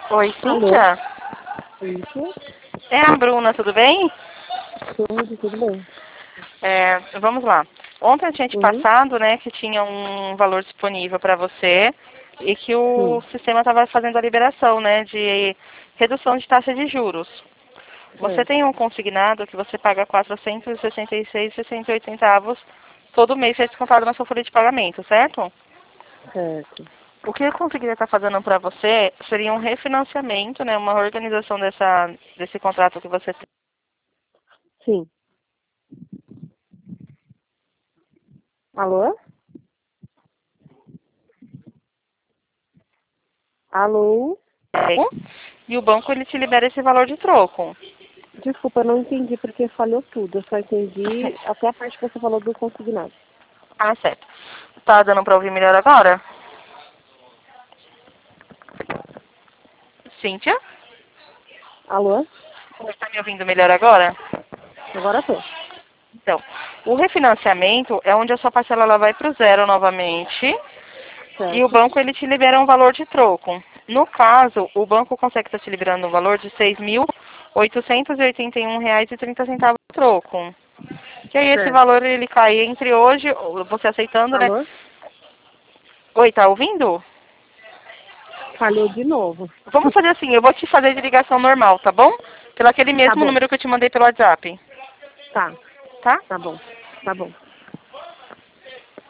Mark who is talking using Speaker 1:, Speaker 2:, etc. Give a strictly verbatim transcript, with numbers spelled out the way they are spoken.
Speaker 1: Oi,
Speaker 2: Alô?
Speaker 1: Cíntia?
Speaker 2: Isso?
Speaker 1: É a Bruna, tudo bem?
Speaker 2: Tudo, tudo bem.
Speaker 1: É, vamos lá. Ontem eu tinha te
Speaker 2: Uhum.
Speaker 1: passado, né, que tinha um valor disponível para você e que o
Speaker 2: Sim.
Speaker 1: sistema estava fazendo a liberação, né, de redução de taxa de juros. Você
Speaker 2: Certo.
Speaker 1: tem um consignado que você paga quatrocentos e sessenta e seis reais e sessenta e oito centavos todo mês, é descontado na sua folha de pagamento, certo?
Speaker 2: Certo.
Speaker 1: O que eu conseguiria estar fazendo para você seria um refinanciamento, né, uma organização dessa, desse contrato que você tem.
Speaker 2: Sim. Alô? Alô?
Speaker 1: E o banco ele te libera esse valor de troco.
Speaker 2: Desculpa, eu não entendi porque falhou tudo. Eu só entendi até a parte que você falou do consignado.
Speaker 1: Ah, certo. Tá dando pra ouvir melhor agora? Cíntia?
Speaker 2: Alô?
Speaker 1: Você tá me ouvindo melhor agora?
Speaker 2: Agora tô.
Speaker 1: Então, o refinanciamento é onde a sua parcela ela vai pro zero novamente e o
Speaker 2: Certo.
Speaker 1: banco ele te libera um valor de troco. No caso, o banco consegue estar te liberando um valor de seis mil oitocentos e oitenta e um reais e trinta centavos de troco. Que aí esse
Speaker 2: Certo.
Speaker 1: valor ele cai entre hoje, você aceitando, né?
Speaker 2: Alô?
Speaker 1: Oi, tá ouvindo?
Speaker 2: Falhou de novo.
Speaker 1: Vamos fazer assim, eu vou te fazer de ligação normal, tá bom? Pelo aquele
Speaker 2: Tá
Speaker 1: mesmo
Speaker 2: bom.
Speaker 1: número que eu te mandei pelo WhatsApp,
Speaker 2: Tá.
Speaker 1: tá?
Speaker 2: Tá bom. Tá bom.